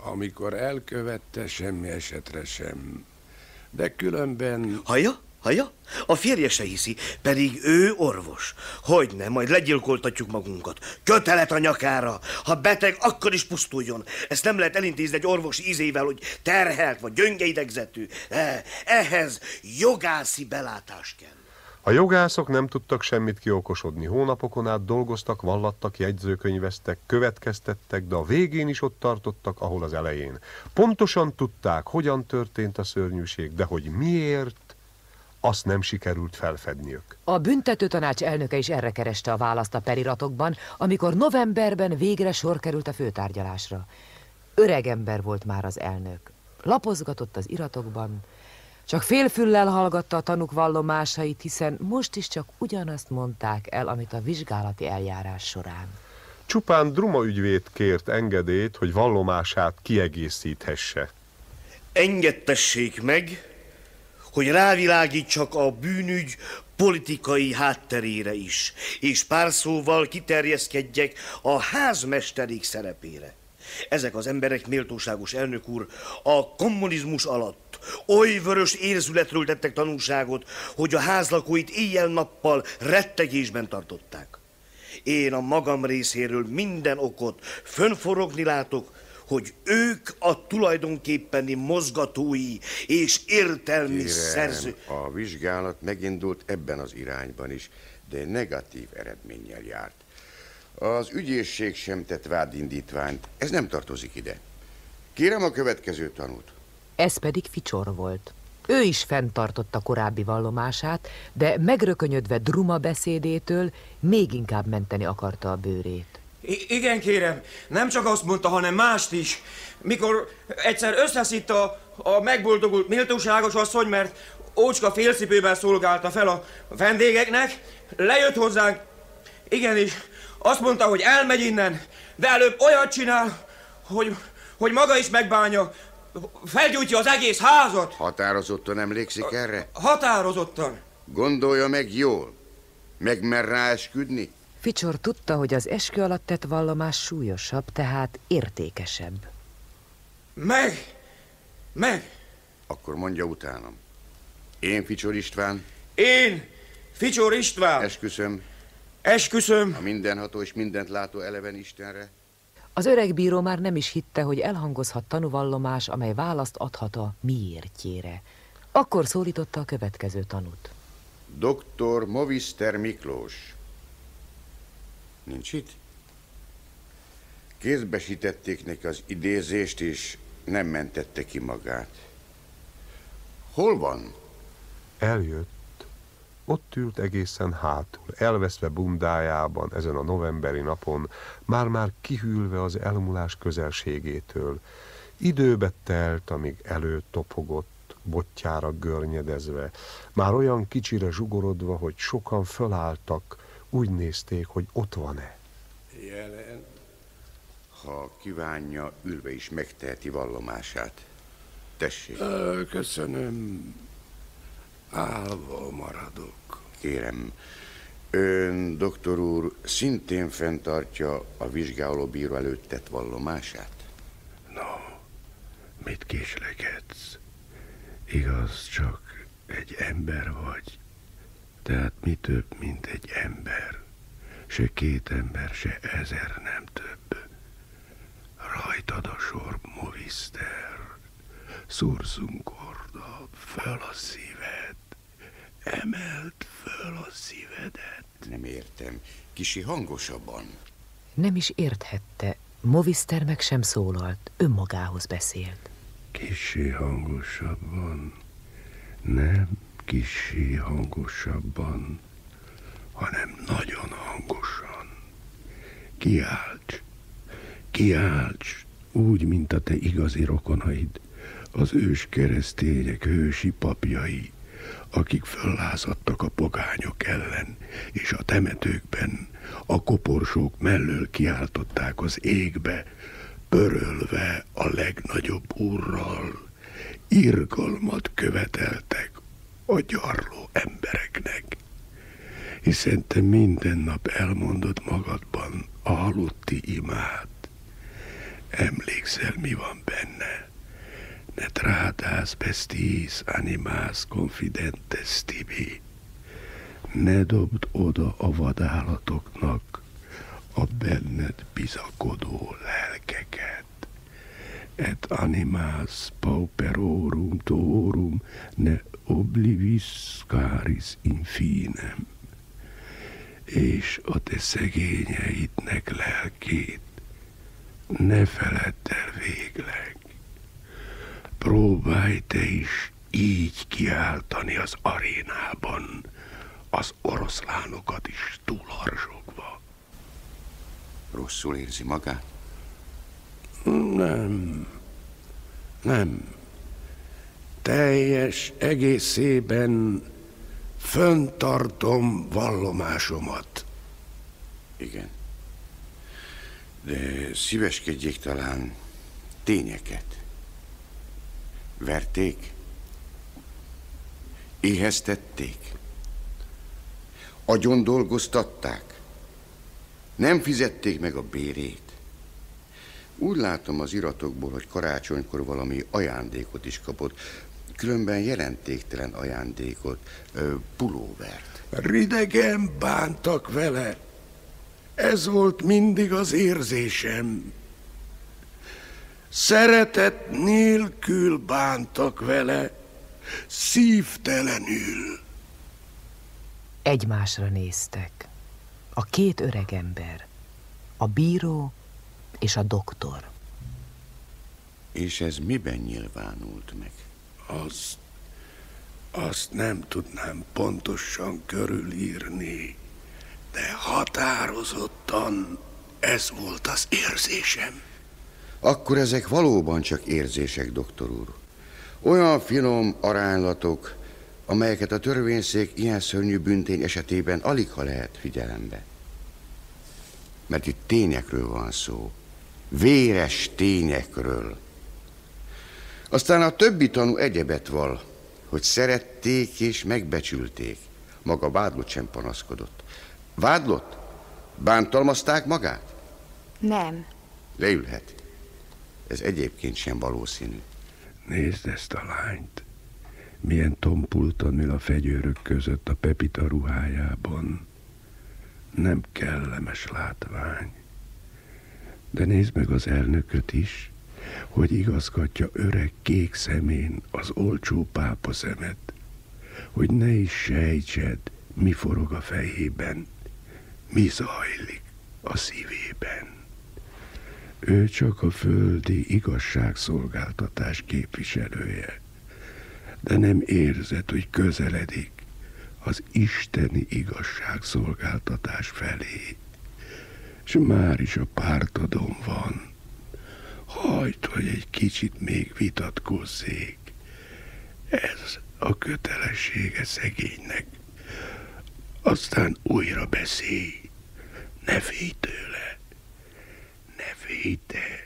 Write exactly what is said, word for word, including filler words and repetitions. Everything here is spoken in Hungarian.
Amikor elkövette, semmi esetre sem. De különben... Hallja? Hallja? A férje se hiszi, pedig ő orvos. Hogyne, majd legyilkoltatjuk magunkat. Kötelet a nyakára. Ha beteg, akkor is pusztuljon. Ezt nem lehet elintézni egy orvos ízével, hogy terhelt vagy gyöngeidegzetű. Ehhez jogászi belátás kell. A jogászok nem tudtak semmit kiokosodni. Hónapokon át dolgoztak, vallattak, jegyzőkönyveztek, következtettek, de a végén is ott tartottak, ahol az elején. Pontosan tudták, hogyan történt a szörnyűség, de hogy miért, azt nem sikerült felfedniük. A büntetőtanács elnöke is erre kereste a választ a periratokban, amikor novemberben végre sor került a főtárgyalásra. Öreg ember volt már az elnök. Lapozgatott az iratokban, csak félfüllel hallgatta a tanúk vallomásait, hiszen most is csak ugyanazt mondták el, amit a vizsgálati eljárás során. Csupán Druma ügyvéd kért engedélyt, hogy vallomását kiegészíthesse. Engedtessék meg, hogy rávilágítsak a bűnügy politikai hátterére is, és pár szóval kiterjeszkedjek a házmesterik szerepére. Ezek az emberek, méltóságos elnök úr, a kommunizmus alatt oly vörös érzületről tettek tanúságot, hogy a házlakóit éjjel-nappal rettegésben tartották. Én a magam részéről minden okot fönnforogni látok, hogy ők a tulajdonképpeni mozgatói és értelmi Kérem, szerző... a vizsgálat megindult ebben az irányban is, de negatív eredménnyel járt. Az ügyészség sem tett vádindítványt, ez nem tartozik ide. Kérem a következő tanút. Ez pedig Ficsor volt. Ő is fenntartotta korábbi vallomását, de megrökönyödve Druma beszédétől még inkább menteni akarta a bőrét. I- igen, kérem, nem csak azt mondta, hanem mást is. Mikor egyszer összeszitt a, a megboldogult méltóságos asszony, mert ócska félcipőben szolgálta fel a vendégeknek, lejött hozzánk, igenis, azt mondta, hogy elmegy innen, de előbb olyat csinál, hogy, hogy maga is megbánja, felgyújtja az egész házat. Határozottan emlékszik erre? Határozottan. Gondolja meg jól. Megmer rá esküdni? Ficsor tudta, hogy az eskü alatt tett vallomás súlyosabb, tehát értékesebb. Meg! Meg! Akkor mondja utánam. Én Ficsor István. Én Ficsor István. Esküszöm. Esküszöm. A mindenható és mindent látó eleven Istenre. Az öreg bíró már nem is hitte, hogy elhangozhat tanúvallomás, amely választ adhat a miértjére. Akkor szólította a következő tanút. doktor Moviszter Miklós. Nincs itt? Kézbesítették neki az idézést, és nem mentette ki magát. Hol van? Eljött. Ott ült egészen hátul, elveszve bundájában ezen a novemberi napon, már-már kihűlve az elmúlás közelségétől. Időbe telt, amíg előtopogott, botjára görnyedezve, már olyan kicsire zsugorodva, hogy sokan fölálltak, úgy nézték, hogy ott van-e. Jelen. Ha kívánja, ülve is megteheti vallomását. Tessék. Ö, köszönöm. Állva maradok. Kérem, ön, doktor úr, szintén fenntartja a vizsgálóbíró előtt tett vallomását? No, mit késlekedsz? Igaz, csak egy ember vagy. Tehát mi több, mint egy ember. Se két ember, se ezer, nem több. Rajtad a sor, Moviszter. Szurzungorda, föl a szíved. Emeld föl a szívedet. Nem értem. Kisi hangosabban. Nem is érthette. Moviszter meg sem szólalt, önmagához beszélt. Kissé hangosabban. Nem kissé hangosabban, hanem nagyon hangosan. Kiálts, kiálts, úgy, mint a te igazi rokonaid, az ős keresztények hősi papjai, akik föllázadtak a pogányok ellen, és a temetőkben a koporsók mellől kiáltották az égbe, pörölve a legnagyobb úrral, irgalmat követeltek a gyarló embereknek. Hiszen te minden nap elmondod magadban a halotti imát. Emlékszel, mi van benne? Ne tratas bestis animas confidentes tibi. Ne dobd oda a vadállatoknak a benned bizakodó lelkeket. Et animas pauperorum torum ne obliviscaris infinem. És a te szegényeidnek lelkét ne feledd el végleg. Próbálj te is így kiáltani az arénában, az oroszlánokat is túlharsogva. Rosszul érzi magát? Nem, nem. Teljes egészében föntartom vallomásomat. Igen. De szíveskedjék talán tényeket. Verték? Éheztették? Agyon dolgoztatták? Nem fizették meg a bérét? Úgy látom az iratokból, hogy karácsonykor valami ajándékot is kapott, különben jelentéktelen ajándékot, ö, pulóvert. Ridegen bántak vele. Ez volt mindig az érzésem. Szeretet nélkül bántak vele, szívtelenül. Egymásra néztek. A két öregember, a bíró és a doktor. És ez miben nyilvánult meg? Azt, azt nem tudnám pontosan körülírni, de határozottan ez volt az érzésem. Akkor ezek valóban csak érzések, doktor úr. Olyan finom aránylatok, amelyeket a törvényszék ilyen szörnyű bűntény esetében aligha lehet figyelembe. Mert itt tényekről van szó. Véres tényekről. Aztán a többi tanú egyebet val, hogy szerették és megbecsülték. Maga vádlott sem panaszkodott. Vádlott? Bántalmazták magát? Nem. Leülhet. Ez egyébként sem valószínű. Nézd ezt a lányt. Milyen tompultan ül a fegyőrök között a Pepita ruhájában. Nem kellemes látvány. De nézd meg az elnököt is, hogy igazgatja öreg kék szemén az olcsó pápa szemet, hogy ne is sejtsed, mi forog a fejében, mi zajlik a szívében. Ő csak a földi igazságszolgáltatás képviselője, de nem érzed, hogy közeledik az isteni igazságszolgáltatás felé, és már is a pártodon van. Hagyd, hogy egy kicsit még vitatkozzék. Ez a kötelessége szegénynek. Aztán újra beszélj. Ne félj tőle. Ne félj te.